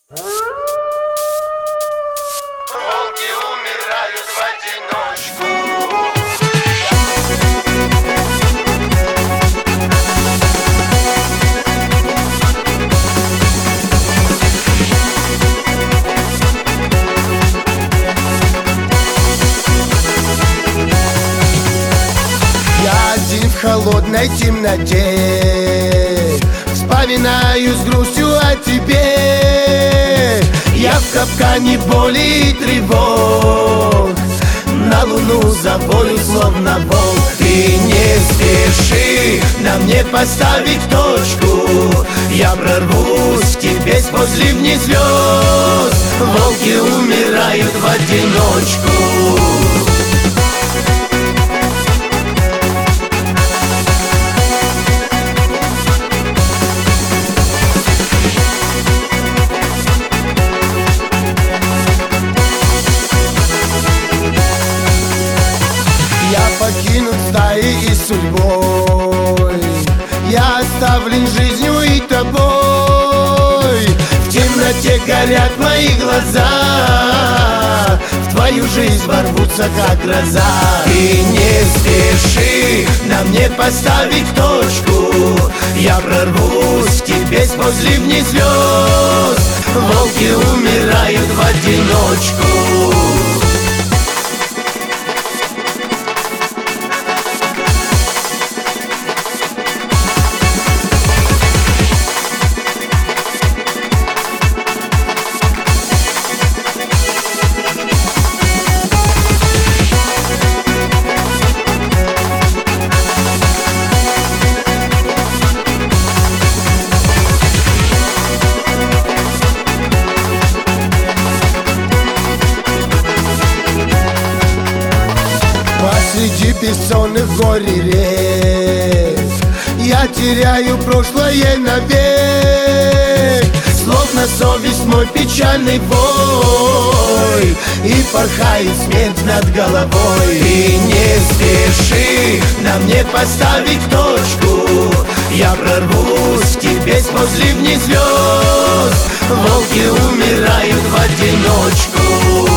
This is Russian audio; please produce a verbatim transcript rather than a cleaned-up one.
Волки умирают в одиночку. Я один в холодной темноте, вспоминаю с грустью о тебе. Я в капкане боли и тревог, на луну завою, словно волк. Ты не спеши на мне поставить точку, я прорвусь к тебе сквозь ливни звезд. Волки умирают в одиночку. Я покинут стаи и судьбой, я оставлен жизнью и тобой. В темноте горят мои глаза, в твою жизнь ворвутся, как гроза. Ты не спеши на мне поставить точку, я прорвусь к тебе сквозь ливни звезд. Волки умирают в одиночку. Посреди бессонных гор и рек я теряю прошлое навек. Словно совесть мой печальный вой, и порхает смерть над головой. Ты не спеши на мне поставить точку, я прорвусь к тебе сквозь ливни звезд. Волки умирают в одиночку.